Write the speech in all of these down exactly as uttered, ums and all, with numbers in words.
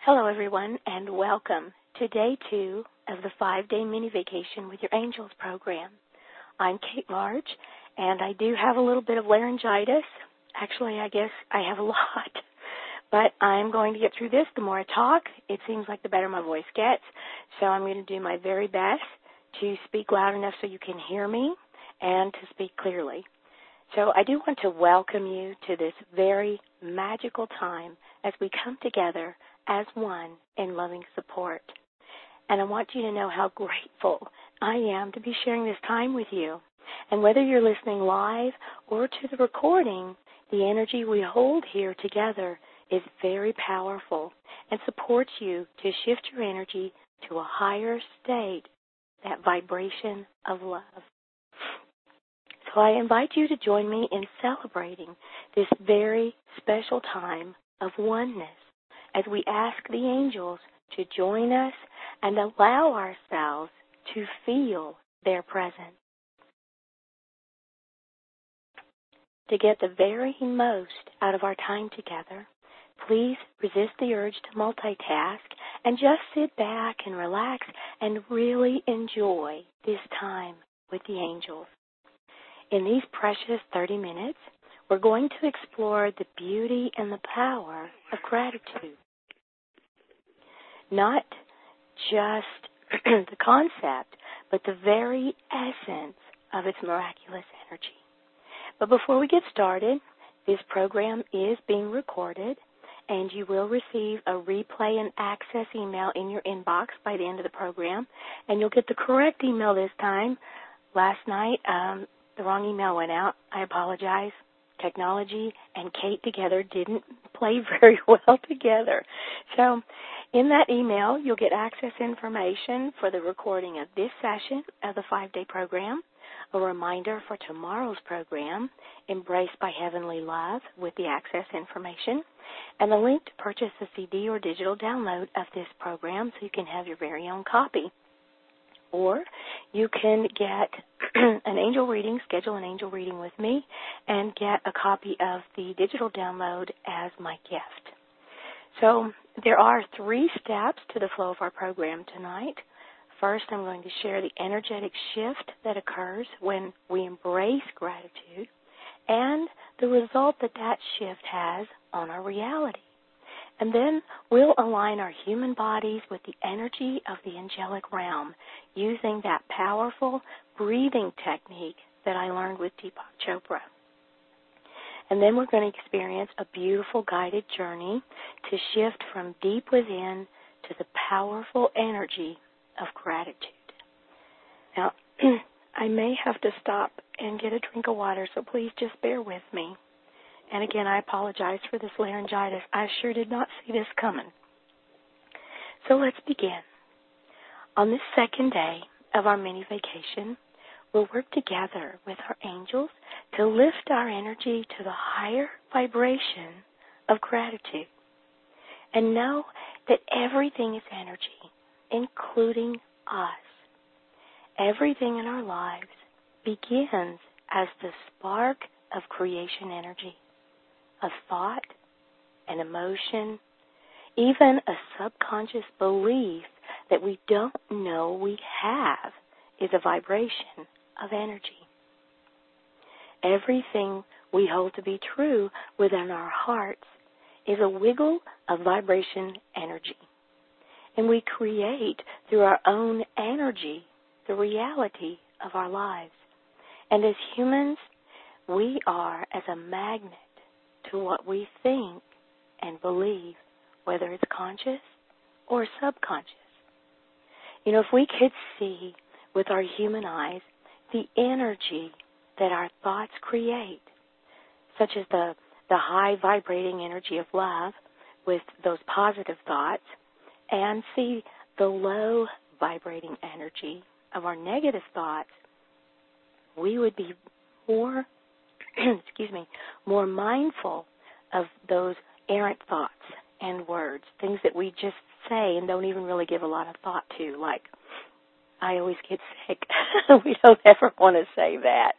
Hello, everyone, and welcome to day two of the five-day mini vacation with your angels program. I'm Kate Large, and I do have a little bit of laryngitis. Actually, I guess I have a lot, but I'm going to get through this. The more I talk, it seems like the better my voice gets, so I'm going to do my very best to speak loud enough so you can hear me and to speak clearly. So I do want to welcome you to this very magical time as we come together as one in loving support. And I want you to know how grateful I am to be sharing this time with you. And whether you're listening live or to the recording, the energy we hold here together is very powerful and supports you to shift your energy to a higher state, that vibration of love. So I invite you to join me in celebrating this very special time of oneness as we ask the angels to join us and allow ourselves to feel their presence. To get the very most out of our time together, please resist the urge to multitask and just sit back and relax and really enjoy this time with the angels. In these precious thirty minutes, we're going to explore the beauty and the power of gratitude. Not just the concept, but the very essence of its miraculous energy. But before we get started, this program is being recorded, and you will receive a replay and access email in your inbox by the end of the program, and you'll get the correct email this time. Last night, um, the wrong email went out. I apologize. Technology and Kate together didn't play very well together. So in that email, you'll get access information for the recording of this session of the five-day program, a reminder for tomorrow's program, Embraced by Heavenly Love, with the access information, and a link to purchase a C D or digital download of this program so you can have your very own copy. Or you can get an angel reading, schedule an angel reading with me, and get a copy of the digital download as my gift. So there are three steps to the flow of our program tonight. First, I'm going to share the energetic shift that occurs when we embrace gratitude and the result that that shift has on our reality. And then we'll align our human bodies with the energy of the angelic realm using that powerful breathing technique that I learned with Deepak Chopra. And then we're going to experience a beautiful guided journey to shift from deep within to the powerful energy of gratitude. Now, I may have to stop and get a drink of water, so please just bear with me. And again, I apologize for this laryngitis. I sure did not see this coming. So let's begin. On this second day of our mini vacation, we'll work together with our angels to lift our energy to the higher vibration of gratitude. And know that everything is energy, including us. Everything in our lives begins as the spark of creation energy. A thought, an emotion, even a subconscious belief that we don't know we have is a vibration of energy. Everything we hold to be true within our hearts is a wiggle of vibration energy. And we create through our own energy the reality of our lives. And as humans, we are as a magnet to what we think and believe, whether it's conscious or subconscious. You know, if we could see with our human eyes the energy that our thoughts create, such as the, the high vibrating energy of love with those positive thoughts, and see the low vibrating energy of our negative thoughts, we would be more excuse me, more mindful of those errant thoughts and words, things that we just say and don't even really give a lot of thought to, like, I always get sick. We don't ever want to say that.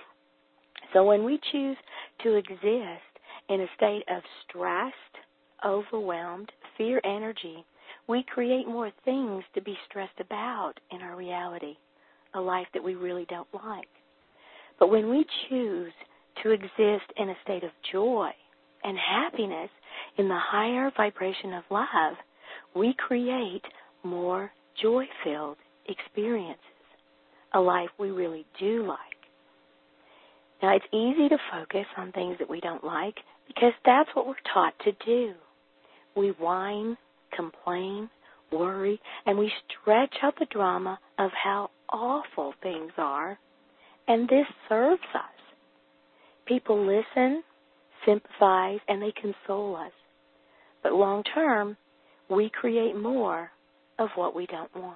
So when we choose to exist in a state of stressed, overwhelmed, fear energy, we create more things to be stressed about in our reality, a life that we really don't like. But when we choose to exist in a state of joy and happiness in the higher vibration of love, we create more joy-filled experiences, a life we really do like. Now, it's easy to focus on things that we don't like because that's what we're taught to do. We whine, complain, worry, and we stretch out the drama of how awful things are, and this serves us. People listen, sympathize, and they console us. But long term, we create more of what we don't want.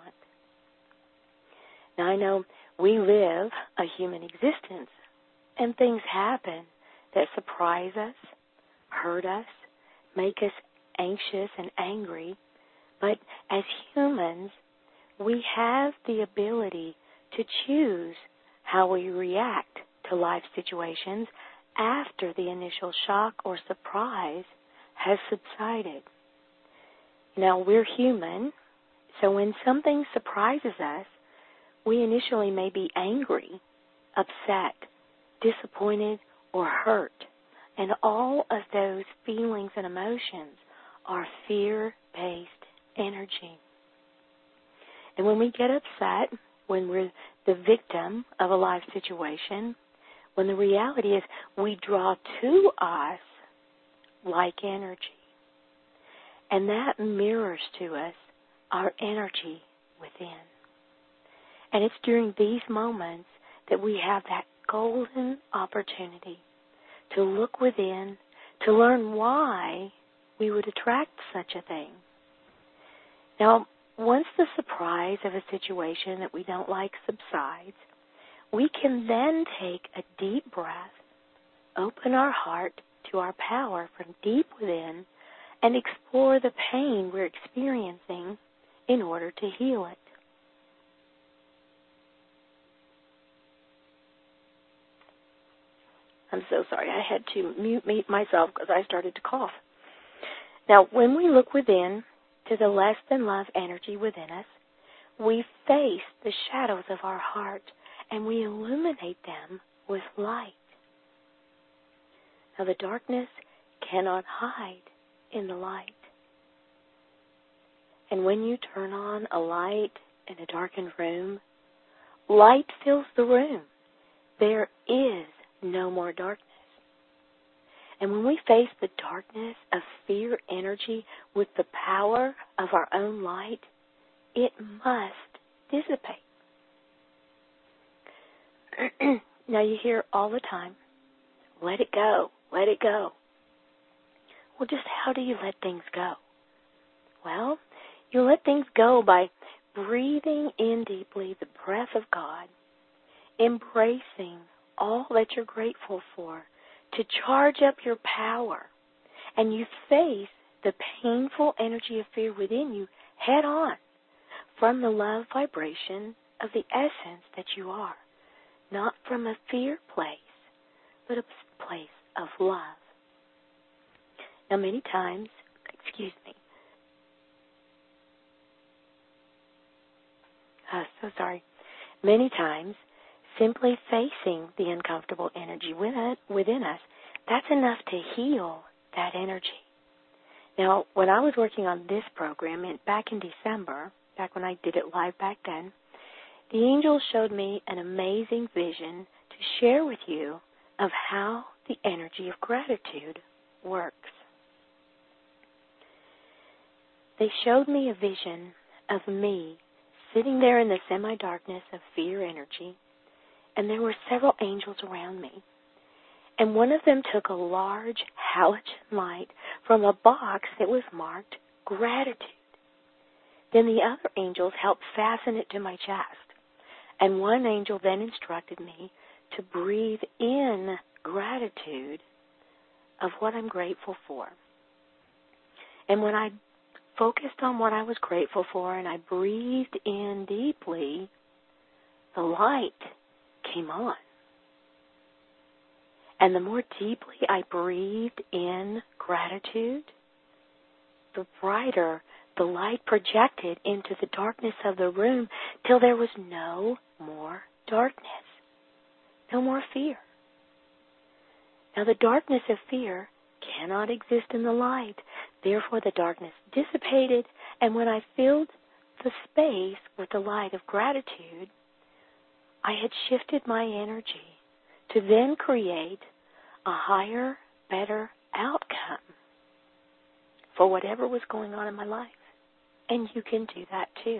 Now, I know we live a human existence, and things happen that surprise us, hurt us, make us anxious and angry. But as humans, we have the ability to choose how we react to life situations after the initial shock or surprise has subsided. Now, we're human, so when something surprises us, we initially may be angry, upset, disappointed, or hurt. And all of those feelings and emotions are fear-based energy. And when we get upset, when we're the victim of a life situation, when the reality is we draw to us like energy. And that mirrors to us our energy within. And it's during these moments that we have that golden opportunity to look within, to learn why we would attract such a thing. Now, once the surprise of a situation that we don't like subsides, we can then take a deep breath, open our heart to our power from deep within, and explore the pain we're experiencing in order to heal it. I'm so sorry. I had to mute myself because I started to cough. Now, when we look within to the less than love energy within us, we face the shadows of our heart and we illuminate them with light. Now, the darkness cannot hide in the light. And when you turn on a light in a darkened room, light fills the room. There is no more darkness. And when we face the darkness of fear energy with the power of our own light, it must dissipate. Now you hear all the time, let it go, let it go. Well, just how do you let things go? Well, you let things go by breathing in deeply the breath of God, embracing all that you're grateful for, to charge up your power, and you face the painful energy of fear within you head on from the love vibration of the essence that you are, not from a fear place, but a place of love. Now, many times, excuse me, uh, so sorry, many times, simply facing the uncomfortable energy within us, that's enough to heal that energy. Now, when I was working on this program back in December, back when I did it live back then, the angels showed me an amazing vision to share with you of how the energy of gratitude works. They showed me a vision of me sitting there in the semi-darkness of fear energy, and there were several angels around me. And one of them took a large halogen light from a box that was marked gratitude. Then the other angels helped fasten it to my chest. And one angel then instructed me to breathe in gratitude of what I'm grateful for. And when I focused on what I was grateful for and I breathed in deeply, the light came on. And the more deeply I breathed in gratitude, the brighter the light projected into the darkness of the room till there was no more darkness, no more fear. Now the darkness of fear cannot exist in the light. Therefore the darkness dissipated, and when I filled the space with the light of gratitude, I had shifted my energy to then create a higher, better outcome for whatever was going on in my life. And you can do that too.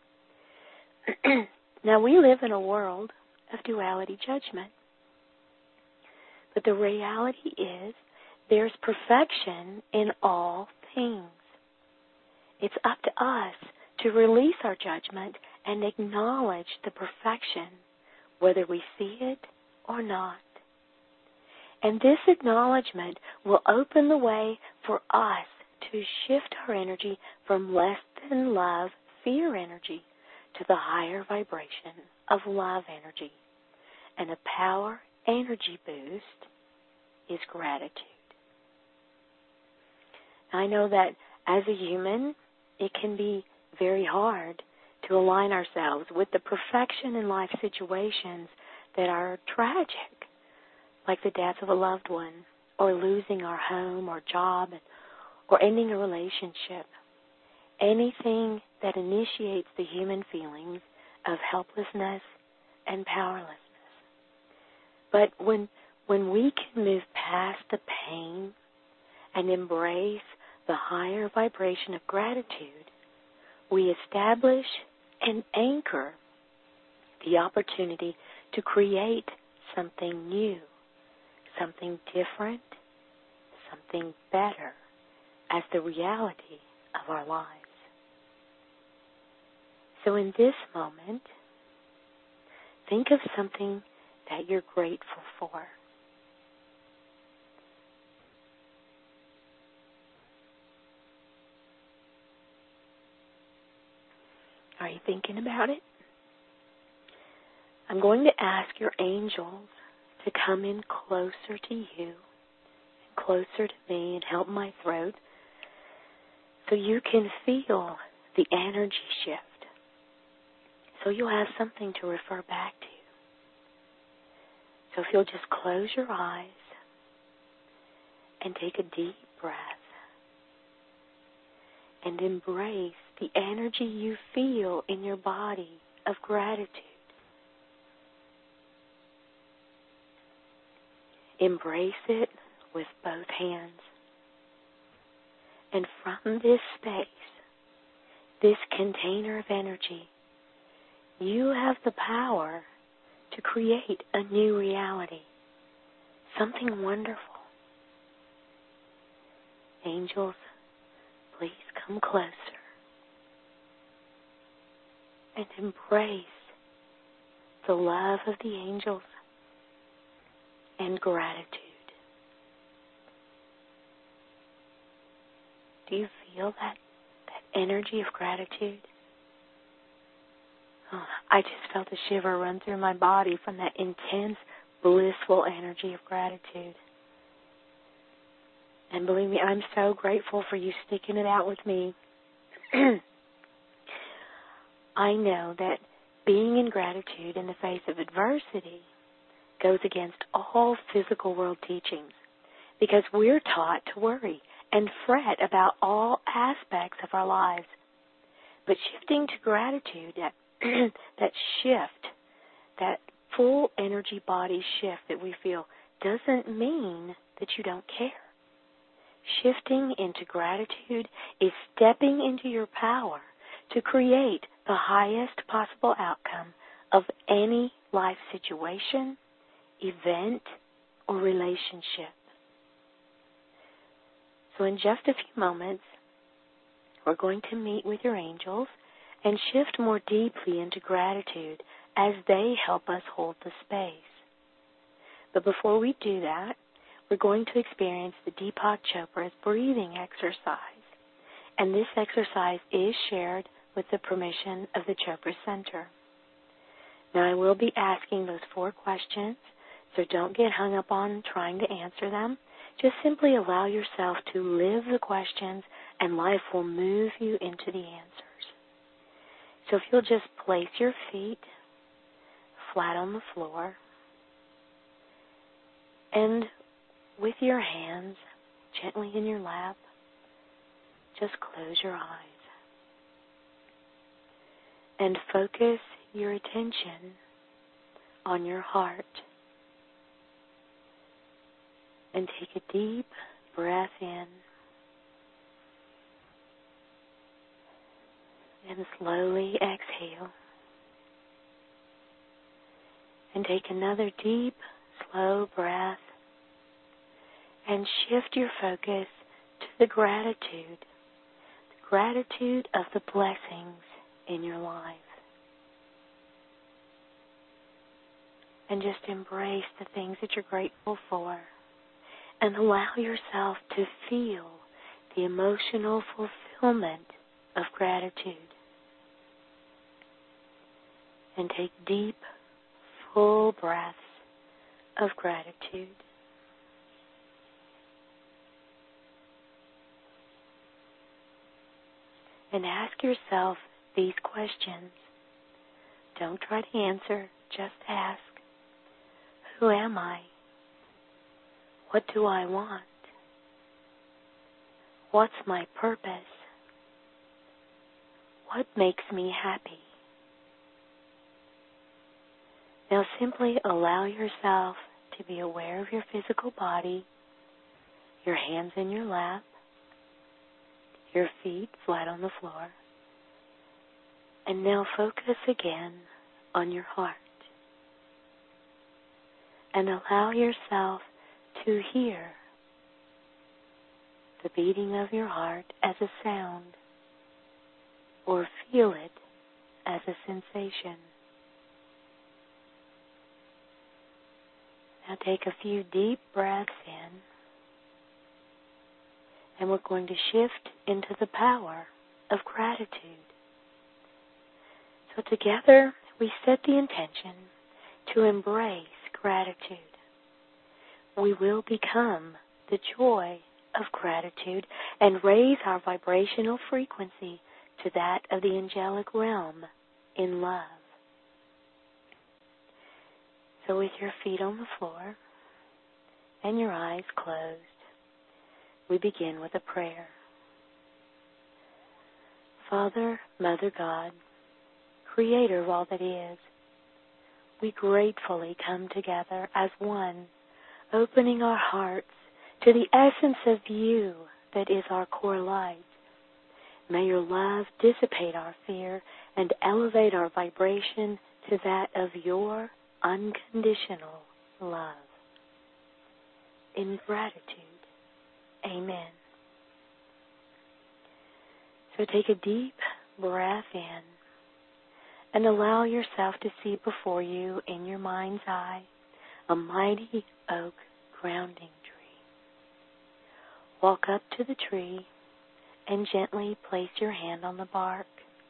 Now we live in a world of duality judgment. But the reality is there's perfection in all things. It's up to us to release our judgment and acknowledge the perfection, whether we see it or not. And this acknowledgement will open the way for us to shift our energy from less than love, fear energy, to the higher vibration of love energy. And a power energy boost is gratitude. I know that as a human, it can be very hard to align ourselves with the perfection in life situations that are tragic, like the death of a loved one, or losing our home or job, or ending a relationship. Anything that initiates the human feelings of helplessness and powerlessness. But when when we can move past the pain and embrace the higher vibration of gratitude, we establish and anchor the opportunity to create something new, something different, something better as the reality of our lives. So in this moment, think of something that you're grateful for. Are you thinking about it? I'm going to ask your angels to come in closer to you, and closer to me, and help my throat, so you can feel the energy shift. So you'll have something to refer back to. So if you'll just close your eyes and take a deep breath and embrace the energy you feel in your body of gratitude. Embrace it with both hands. And from this space, this container of energy, you have the power to create a new reality, something wonderful. Angels, please come closer and embrace the love of the angels and gratitude. Do you feel that, that energy of gratitude? Oh, I just felt a shiver run through my body from that intense, blissful energy of gratitude. And believe me, I'm so grateful for you sticking it out with me. I know that being in gratitude in the face of adversity goes against all physical world teachings, because we're taught to worry and fret about all aspects of our lives. But shifting to gratitude, that, that shift, that full energy body shift that we feel, doesn't mean that you don't care. Shifting into gratitude is stepping into your power to create the highest possible outcome of any life situation, event, or relationship. So in just a few moments, we're going to meet with your angels and shift more deeply into gratitude as they help us hold the space. But before we do that, we're going to experience the Deepak Chopra's breathing exercise. And this exercise is shared with the permission of the Chopra Center. Now, I will be asking those four questions, so don't get hung up on trying to answer them. Just simply allow yourself to live the questions and life will move you into the answers. So if you'll just place your feet flat on the floor, and with your hands gently in your lap, just close your eyes and focus your attention on your heart. And take a deep breath in and slowly exhale. And take another deep, slow breath and shift your focus to the gratitude, the gratitude of the blessings in your life. And just embrace the things that you're grateful for and allow yourself to feel the emotional fulfillment of gratitude. And take deep, full breaths of gratitude. And ask yourself these questions. Don't try to answer, just ask. Who am I? What do I want? What's my purpose? What makes me happy? Now simply allow yourself to be aware of your physical body, your hands in your lap, your feet flat on the floor, and now focus again on your heart. And allow yourself to hear the beating of your heart as a sound, or feel it as a sensation. Now take a few deep breaths in, and we're going to shift into the power of gratitude. So together we set the intention to embrace gratitude. We will become the joy of gratitude and raise our vibrational frequency to that of the angelic realm in love. So with your feet on the floor and your eyes closed, we begin with a prayer. Father, Mother God, Creator of all that is, we gratefully come together as one, opening our hearts to the essence of you that is our core light. May your love dissipate our fear and elevate our vibration to that of your unconditional love. In gratitude, amen. So take a deep breath in and allow yourself to see before you in your mind's eye a mighty oak grounding tree. Walk up to the tree and gently place your hand on the bark.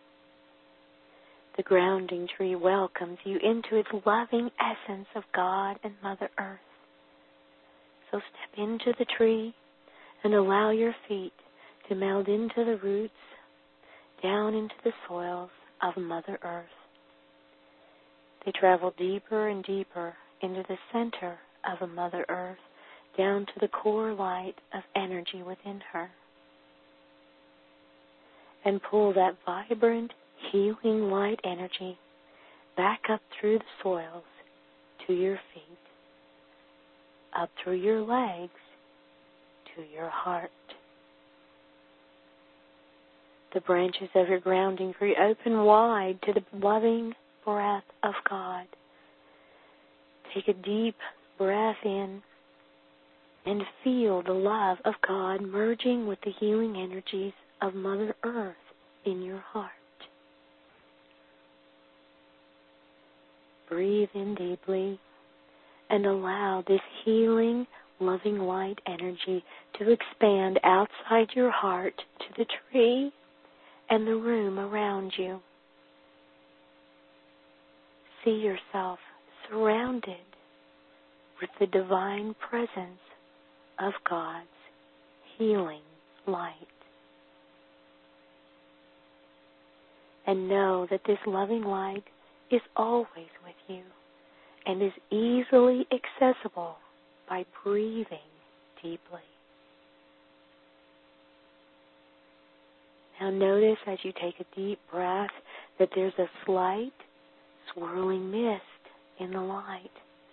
The grounding tree welcomes you into its loving essence of God and Mother Earth. So step into the tree and allow your feet to meld into the roots, down into the soils of Mother Earth. They travel deeper and deeper into the center of Mother Earth, down to the core light of energy within her, and pull that vibrant, healing light energy back up through the soils to your feet, up through your legs to your heart. The branches of your grounding tree open wide to the loving breath of God. Take a deep breath in and feel the love of God merging with the healing energies of Mother Earth in your heart. Breathe in deeply and allow this healing, loving light energy to expand outside your heart to the tree and the room around you. See yourself surrounded with the divine presence of God's healing light. and know that this loving light is always with you and is easily accessible by breathing deeply. Now notice as you take a deep breath that there's a slight swirling mist in the light.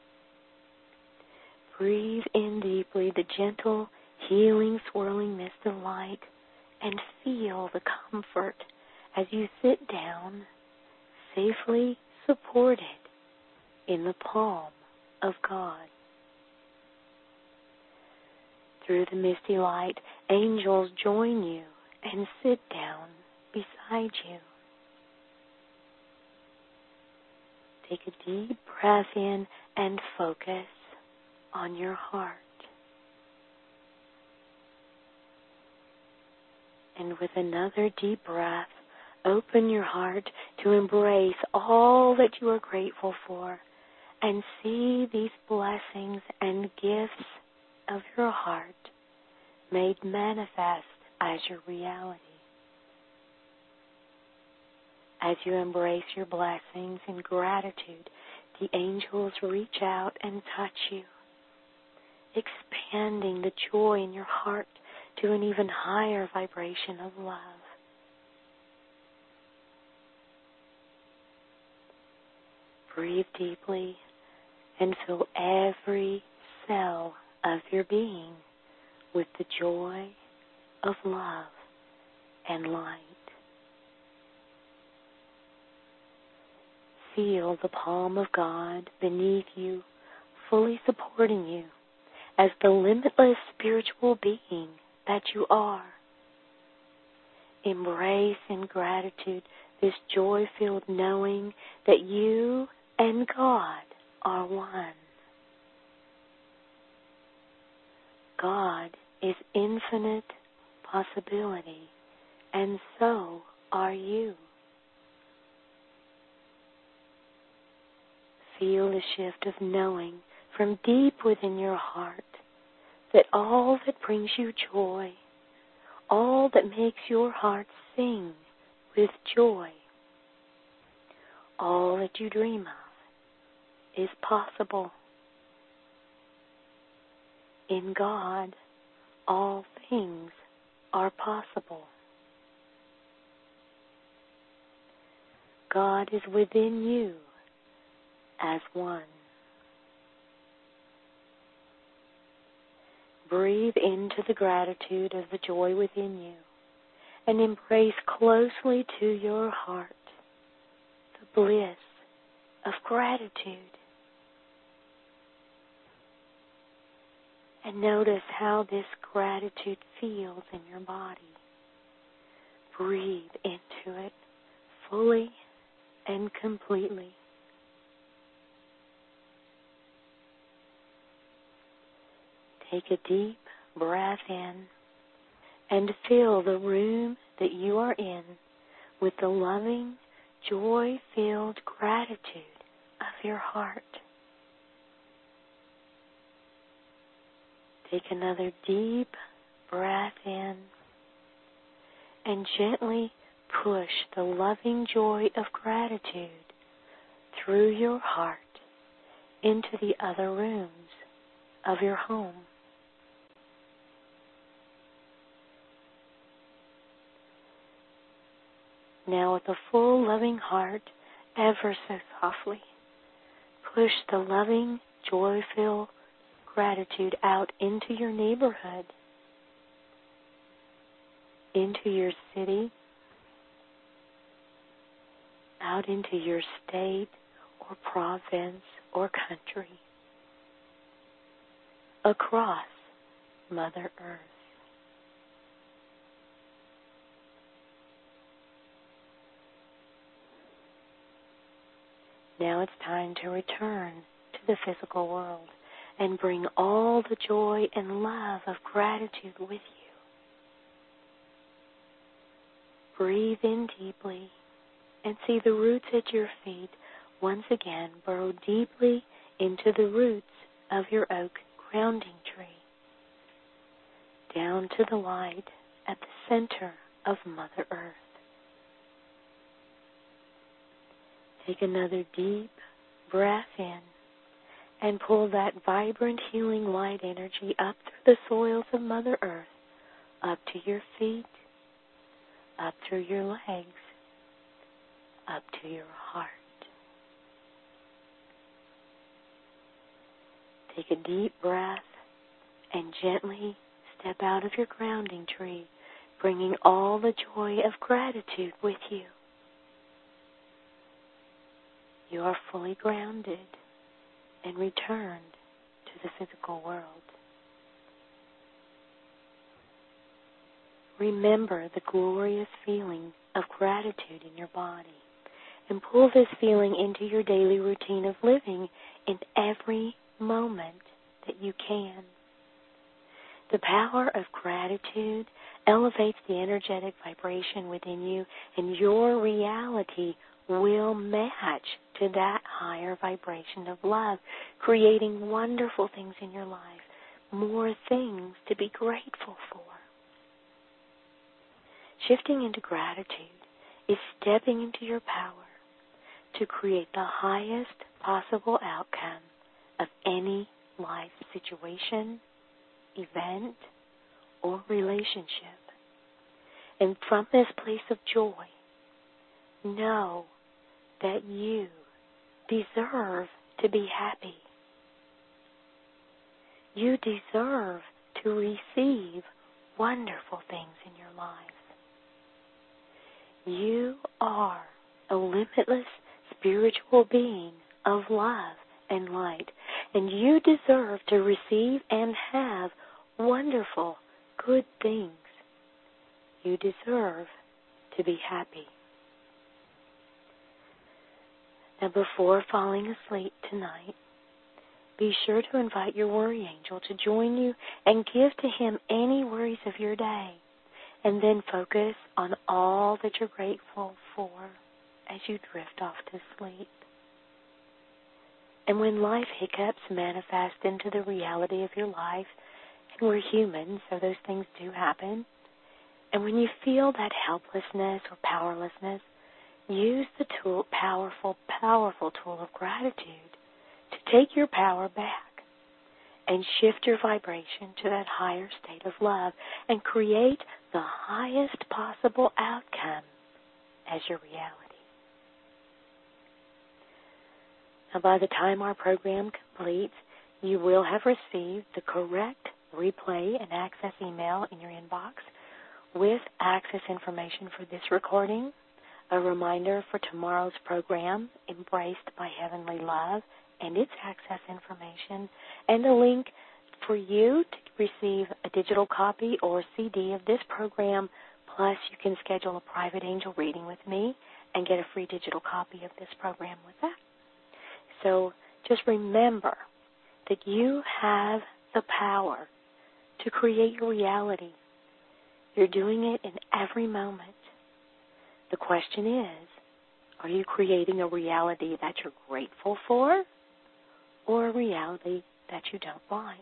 Breathe in deeply the gentle, healing, swirling mist of light and feel the comfort as you sit down, safely supported in the palm of God. Through the misty light, angels join you and sit down beside you. Take a deep breath in and focus on your heart. And with another deep breath, open your heart to embrace all that you are grateful for and see these blessings and gifts of your heart made manifest as your reality. As you embrace your blessings in gratitude, the angels reach out and touch you, expanding the joy in your heart to an even higher vibration of love. Breathe deeply and fill every cell of your being with the joy of love and light. Feel the palm of God beneath you, fully supporting you as the limitless spiritual being that you are. Embrace in gratitude this joy-filled knowing that you and God are one. God is infinite possibility, and so are you. Feel the shift of knowing from deep within your heart that all that brings you joy, all that makes your heart sing with joy, all that you dream of is possible. In God, all things are possible. God is within you as one. Breathe into the gratitude of the joy within you and embrace closely to your heart the bliss of gratitude. And notice how this gratitude feels in your body. Breathe into it fully and completely. Take a deep breath in and fill the room that you are in with the loving, joy-filled gratitude of your heart. Take another deep breath in and gently push the loving joy of gratitude through your heart into the other rooms of your home. Now with a full loving heart, ever so softly, push the loving, joy-filled gratitude out into your neighborhood, into your city, out into your state or province or country, across Mother Earth. Now it's time to return to the physical world and bring all the joy and love of gratitude with you. Breathe in deeply and see the roots at your feet once again burrow deeply into the roots of your oak grounding tree, down to the light at the center of Mother Earth. Take another deep breath in and pull that vibrant, healing light energy up through the soils of Mother Earth, up to your feet, up through your legs, up to your heart. Take a deep breath and gently step out of your grounding tree, bringing all the joy of gratitude with you. You are fully grounded and returned to the physical world. Remember the glorious feeling of gratitude in your body and pull this feeling into your daily routine of living in every moment that you can. The power of gratitude elevates the energetic vibration within you, and your reality will match to that higher vibration of love, creating wonderful things in your life, more things to be grateful for. Shifting into gratitude is stepping into your power to create the highest possible outcome of any life situation, event, or relationship. And from this place of joy, know that you deserve to be happy. You deserve to receive wonderful things in your life. You are a limitless spiritual being of love and light, and you deserve to receive and have wonderful, good things. You deserve to be happy. Now, before falling asleep tonight, be sure to invite your worry angel to join you and give to him any worries of your day, and then focus on all that you're grateful for as you drift off to sleep. And when life hiccups manifest into the reality of your life, and we're human, so those things do happen, and when you feel that helplessness or powerlessness, use the tool, powerful, powerful tool of gratitude to take your power back and shift your vibration to that higher state of love and create the highest possible outcome as your reality. Now, by the time our program completes, you will have received the correct replay and access email in your inbox with access information for this recording, a reminder for tomorrow's program, Embraced by Heavenly Love, and its access information, and a link for you to receive a digital copy or C D of this program, plus you can schedule a private angel reading with me and get a free digital copy of this program with that. So just remember that you have the power to create your reality. You're doing it in every moment. The question is, are you creating a reality that you're grateful for, or a reality that you don't like?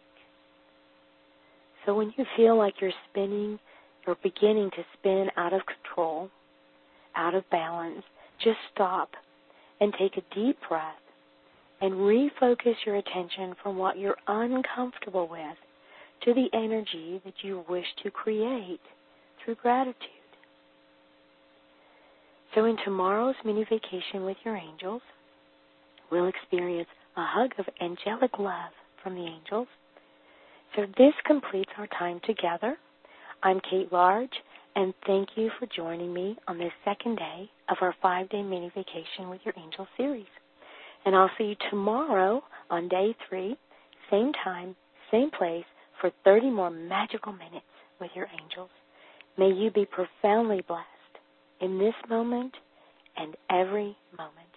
So when you feel like you're spinning, you're beginning to spin out of control, out of balance, just stop and take a deep breath and refocus your attention from what you're uncomfortable with to the energy that you wish to create through gratitude. So in tomorrow's mini vacation with your angels, we'll experience a hug of angelic love from the angels. So this completes our time together. I'm Kate Large, and thank you for joining me on this second day of our five-day mini vacation with your angel series. And I'll see you tomorrow on day three, same time, same place, for thirty more magical minutes with your angels. May you be profoundly blessed in this moment and every moment.